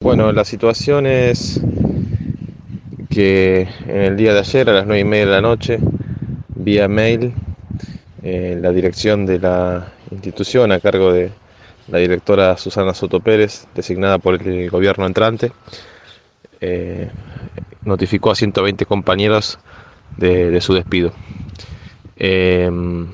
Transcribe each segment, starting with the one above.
Bueno, la situación es que en el día de ayer a las 9:30 de la noche, vía mail, la dirección de la institución a cargo de la directora Susana Soto Pérez, designada por el gobierno entrante, eh, notificó a 120 compañeros de su despido. Eh,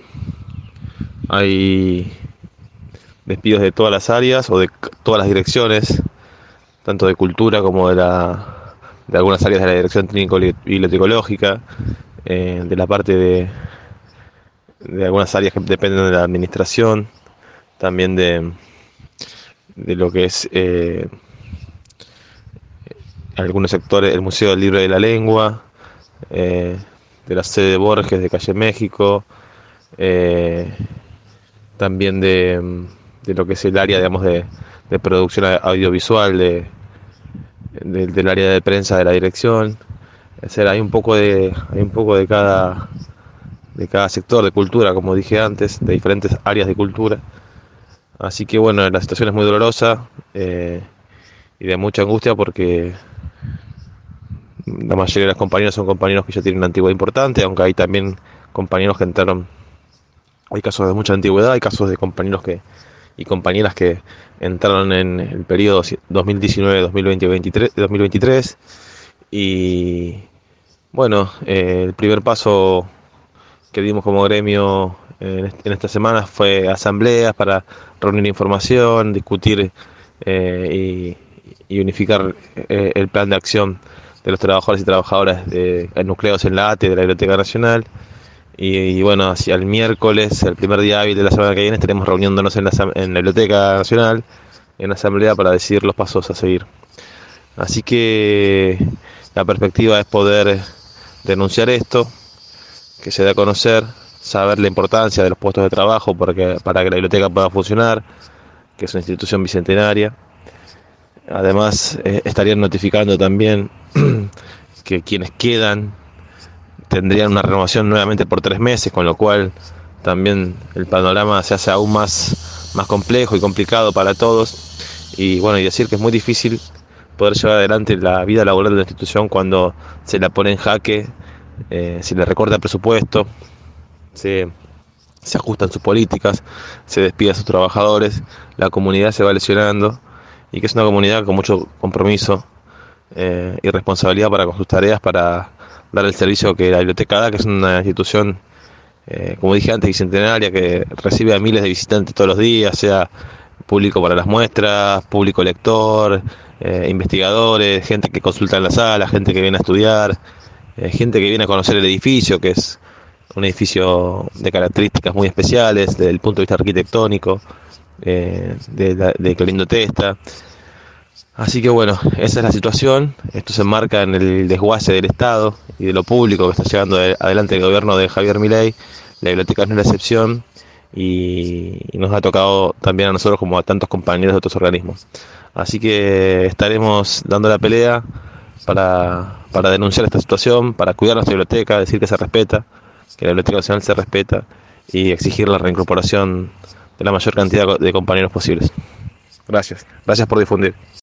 Hay despidos de todas las áreas o de todas las direcciones, tanto de cultura como de algunas áreas de la dirección técnico-bibliotecológica, de la parte de algunas áreas que dependen de la administración, también de lo que es algunos sectores, el Museo del Libro y de la Lengua, de la sede de Borges de Calle México, eh, también de lo que es el área, digamos, de producción audiovisual del área de prensa de la dirección. Es decir, hay un poco de cada sector de cultura, como dije antes, de diferentes áreas de cultura. Así que bueno, la situación es muy dolorosa y de mucha angustia porque la mayoría de los compañeros son compañeros que ya tienen una antigüedad importante, aunque hay también compañeros que entraron, hay casos de mucha antigüedad, hay casos de compañeros y compañeras que entraron en el periodo 2019, 2020, 2023 y bueno, el primer paso que dimos como gremio en esta semana fue asambleas para reunir información, discutir y unificar el plan de acción de los trabajadores y trabajadoras nucleados en la ATE de la Biblioteca Nacional. Y bueno, hacia el miércoles, el primer día hábil de la semana que viene, estaremos reuniéndonos en la Biblioteca Nacional, en asamblea, para decidir los pasos a seguir. Así que la perspectiva es poder denunciar esto, que se dé a conocer, saber la importancia de los puestos de trabajo para que la biblioteca pueda funcionar, que es una institución bicentenaria. Además, estarían notificando también que quienes quedan tendrían una renovación nuevamente por 3 meses, con lo cual también el panorama se hace aún más complejo y complicado para todos. Y bueno, y decir que es muy difícil poder llevar adelante la vida laboral de la institución cuando se la pone en jaque, se le recorta el presupuesto, se ajustan sus políticas, se despide a sus trabajadores, la comunidad se va lesionando, y que es una comunidad con mucho compromiso y responsabilidad para con sus tareas, para dar el servicio que la biblioteca da, que es una institución, como dije antes, bicentenaria, que recibe a miles de visitantes todos los días, sea público para las muestras, público lector, investigadores, gente que consulta en la sala, gente que viene a estudiar, gente que viene a conocer el edificio, que es un edificio de características muy especiales desde el punto de vista arquitectónico, de Clorindo Testa. Así que bueno, esa es la situación. Esto se enmarca en el desguace del Estado y de lo público que está llevando adelante el gobierno de Javier Milei. La biblioteca no es la excepción y nos ha tocado también a nosotros como a tantos compañeros de otros organismos. Así que estaremos dando la pelea para denunciar esta situación, para cuidar nuestra biblioteca, decir que se respeta, que la Biblioteca Nacional se respeta y exigir la reincorporación de la mayor cantidad de compañeros posibles. Gracias por difundir.